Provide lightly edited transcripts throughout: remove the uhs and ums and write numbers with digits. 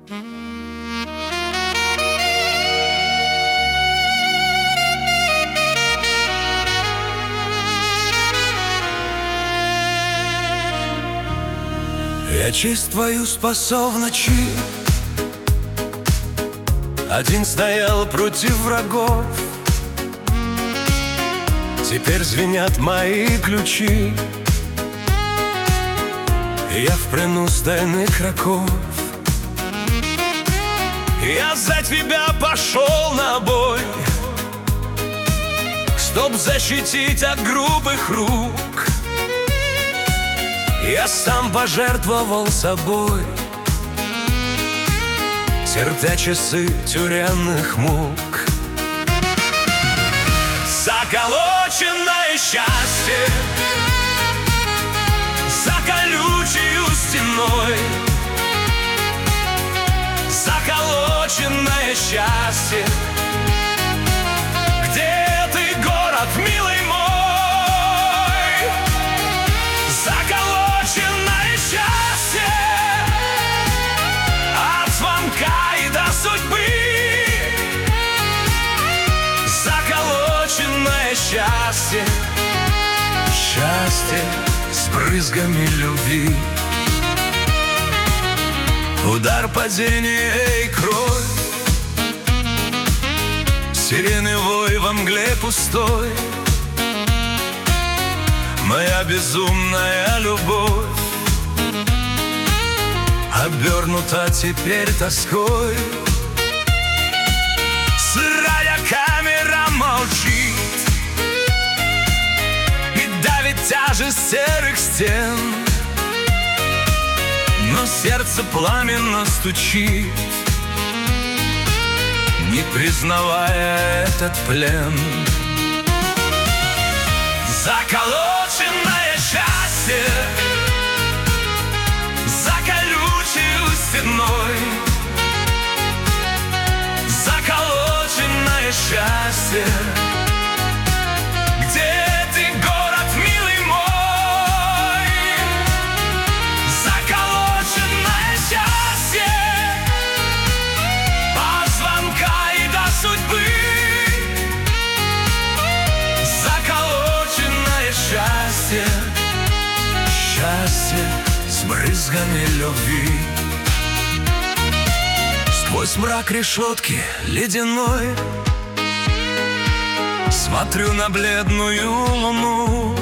Я честь твою спасал в ночи, один стоял против врагов. Теперь звенят мои ключи, я в плену стальных роков. Я за тебя пошел на бой, чтоб защитить от грубых рук. Я сам пожертвовал собой, терпя часы тюремных мук. Заколоченное счастье за колючей стеной, заколоченное счастье. Где ты, город милый мой? Заколоченное счастье от звонка и до судьбы. Заколоченное счастье, счастье с брызгами любви. Удар, падение и кровь, сирены вой во мгле пустой. Моя безумная любовь обернута теперь тоской. Сырая камера молчит и давит тяжесть серых стен, но сердце пламенно стучит, не признавая этот плен. Заколоченное счастье за колючей стеной, заколоченное счастье. Где ты, город милый мой? Заколоченное счастье от звонка и до судьбы. Заколоченное счастье, счастье с брызгами любви. Сквозь мрак решетки ледяной смотрю на бледную луну.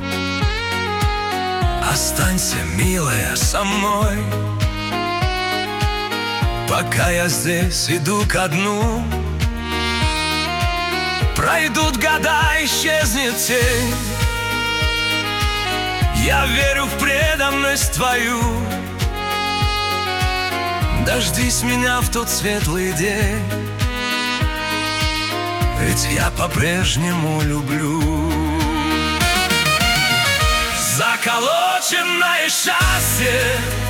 Останься, милая, со мной, пока я здесь иду ко дну. Пройдут года, исчезнет тень, я верю в преданность твою. Дождись меня в тот светлый день, ведь я по-прежнему люблю. Заколоченное счастье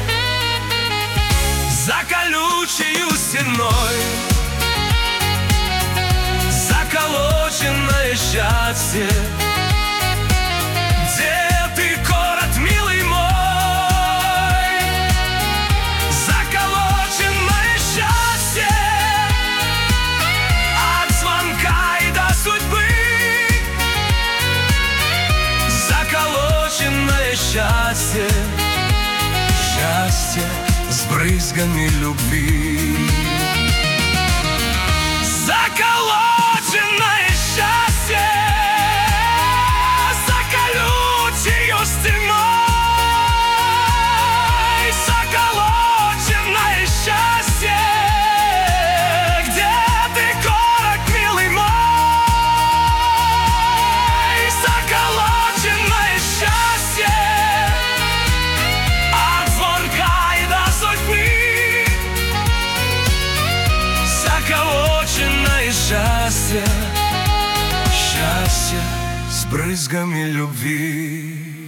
за колючей стеной, заколоченное счастье. Где ты, город милый мой? Заколоченное счастье от звонка и до судьбы. Заколоченное счастье, счастье с брызгами любви. Заколоченное счастье за колючей стеной, заколоченное счастье. Где ты, город милый мой? Заколоченное счастье от звонка и до судьбы. Заколоченное счастье, счастье с брызгами любви.